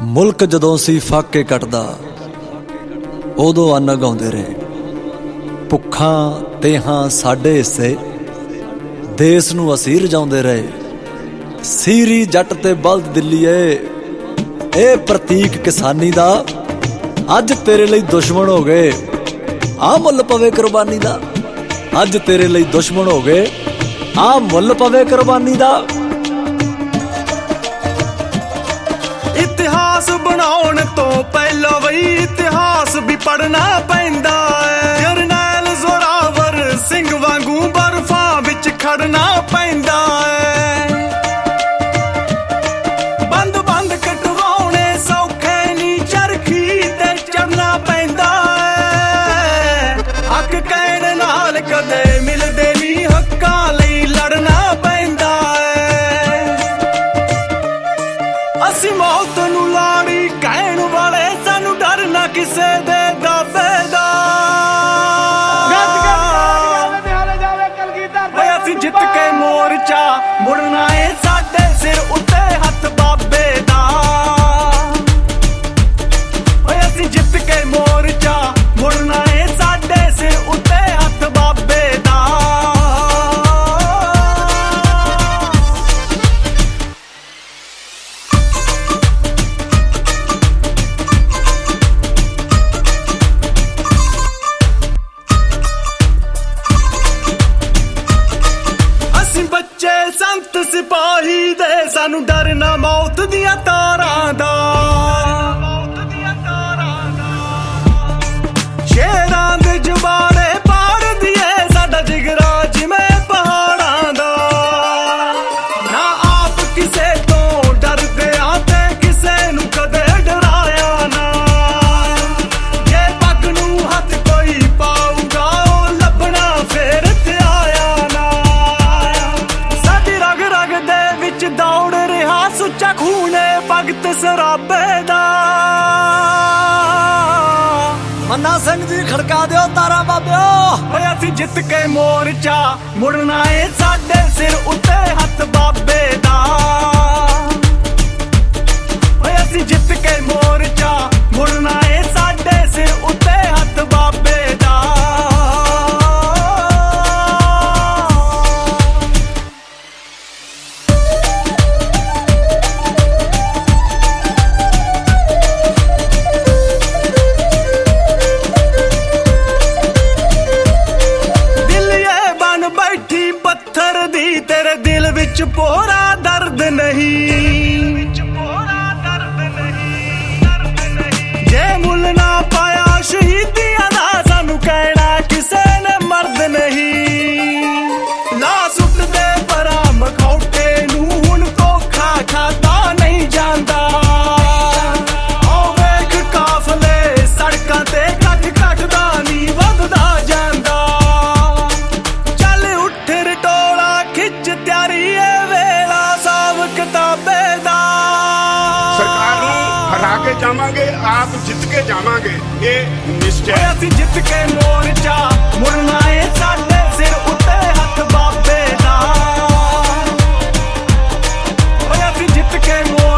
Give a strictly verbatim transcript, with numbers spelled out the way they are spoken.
ਮੁਲਕ ਜਦੋਂ ਸੀ ਫਾਕੇ ਕੱਟਦਾ ਉਦੋਂ ਅੰਨ ਗਾਉਂਦੇ ਰਹੇ। ਭੁੱਖਾਂ ਤੇਹਾਂ ਸਾਡੇ ਹਿੱਸੇ ਦੇਸ ਨੂੰ ਅਸੀਂ ਰਜਾਉਂਦੇ ਰਹੇ। ਸੀਰੀ ਜੱਟ ਤੇ ਬਲਦ ਦਿੱਲੀਏ ਇਹ ਪ੍ਰਤੀਕ ਕਿਸਾਨੀ ਦਾ ਅੱਜ ਤੇਰੇ ਲਈ ਦੁਸ਼ਮਣ ਹੋ ਗਏ। ਆ ਮੁੱਲ ਪਵੇ ਕੁਰਬਾਨੀ ਦਾ, ਅੱਜ ਤੇਰੇ ਲਈ ਦੁਸ਼ਮਣ ਹੋ ਗਏ। ਆ ਮੁੱਲ ਪਵੇ ਕੁਰਬਾਨੀ ਦਾ। ਇਤਿਹਾਸ ਬਣਾਉਣ ਤੋਂ ਪਹਿਲਾਂ ਬਈ ਇਤਿਹਾਸ ਵੀ ਪੜਨਾ ਪੈਂਦਾ ਏ। ਜਰਨੈਲ ਜ਼ੋਰਾਵਰ ਸਿੰਘ ਵਾਂਗੂ ਬਰਫਾਂ ਵਿੱਚ ਖੜਨਾ ਪੈਂਦਾ ਏ। ਬੰਦ ਬੰਦ ਕਟਵਾਉਣੇ ਸੌਖੇ ਨੀ, ਚਰਖੀ ਤੇ ਚੜਨਾ ਪੈਂਦਾ ਏ। ਹੱਕ ਕਹਿਣ ਨਾਲ ਕਦੇ ਮਿਲਦੇ ਨੀ, ਹੱਕਾਂ ਲਈ ਲੜਨਾ ਪੈਂਦਾ ਏ। ਅਸੀਂ ਮੌਤ ਨੂੰ ਲਾੜੀ ਕਹਿਣ ਵਾਲੇ, ਸਾਨੂੰ ਡਰ ਨਾ ਕਿਸੇ ਦੇ ਦਾਬੇ ਦਾ। ਅਸੀਂ ਜਿੱਤ ਕੇ ਮੋਰਚਾ ਮੁੜਨਾ ਏ, ਸਾਡੇ ਸਿਰ ਉੱਤੇ ਹੱਥ ਬਾਬੇ ਦਾ। ਅਸੀਂ ਜਿੱਤ ਕੇ ਮੋਰਚਾ ਮੁੜਨਾ ਏ, ਸਾਡੇ ਸਿਰ ਉੱਤੇ ਹੱਥ ਬਾਬੇ ਦਾ। ਬੱਚੇ ਸੰਤ ਸਿਪਾਹੀ ਦੇ, ਸਾਨੂੰ ਡਰ ਨਾ ਮੌਤ ਦੀਆਂ ਤਾਰਾਂ ਦਾ। ਸ਼ੇਰਾਂ ਦੇ ਜਵਾੜੇ ਪਾੜ ਦੀਏ, ਸਾਡਾ ਜਿਗਰਾ ਜਿਵੇਂ ਪਹਾੜਾਂ ਦਾ। ਨਾ ਆਪ ਕਿਸੇ ਤੋਂ ਡਰਦੇ ਆ ਤੇ ਕਿਸੇ ਨੂੰ ਕਦੇ ਡਰਾਇਆ ਨਾ। ਜੇ ਪੱਗ ਨੂੰ ਹੱਥ ਕੋਈ ਪਾਊਗਾ, ਉਹ ਲੱਭਣਾ ਫੇਰ ਤੇ ਆਇਆ ਨਾ। ਦੌੜ ਰਿਹਾ ਸੁੱਚਾ ਖੂਨੇ ਭਗਤ ਸਰਾਬੇ ਦਾ। ਮੰਨਾ ਸਿੰਘ ਜੀ ਖੜਕਾ ਦਿਓ ਤਾਰਾ ਬਾਬਿਓ। ਓਏ ਅਸੀਂ ਜਿੱਤ ਕੇ ਮੋਰਚਾ ਮੁੜਨਾ ਏ, ਸਾਡੇ ਸਿਰ ਉੱਤੇ ਹੱਥ ਬਾਬੇ ਦਾ। ਓਏ ਅਸੀਂ ਜਿੱਤ ਕੇ ਮੋਰਚਾ ਮੁੜਨਾ ਏ, ਸਾਡੇ ਸਿਰ ਉੱਤੇ ਹੱਥ ਬਾਬੇ ਦਾ। ਪੱਥਰ ਦੀ ਤੇਰੇ ਦਿਲ ਵਿੱਚ ਪੋਰਾ ਦਰਦ ਨਹੀਂ। ਜੇ ਮੁੱਲ ਨਾ ਪਾਇਆ ਸ਼ਹੀਦੀਆਂ ਦਾ, ਸਾਨੂੰ ਕਹਿਣਾ ਕਿਸੇ ਨੇ ਮਰਦ ਨਹੀਂ। ਲਾ ਸੁੱਟ ਦੇ ਪਰਾਂ ਮਖੌਟੇ ਨੂੰ, ਹੁਣ ਧੋਖਾ ਖਾਦਾ ਨਹੀਂ ਜਾਂਦਾ। ਆਓ ਵੇਖ ਕਾਫਲੇ ਸੜਕਾਂ ਤੇ ਕੱਟ ਕੱਟਦਾ ਨੀ ਵੱਧਦਾ ਜਾਂਦਾ। ਕੇ ਜਾਵਾਂਗੇ, ਆਪ ਜਿੱਤ ਕੇ ਜਾਵਾਂਗੇ, ਇਹ ਨਿਸ਼ਚੈ। ਅਸੀਂ ਜਿੱਤ ਕੇ ਮੋਰਚਾ ਮੁੜਨਾ ਏ, ਸਾਡੇ ਸਿਰ ਉੱਤੇ ਹੱਥ ਬਾਬੇ ਦਾ। ਅਸੀਂ ਜਿੱਤ ਕੇ ਮੋਰਚਾ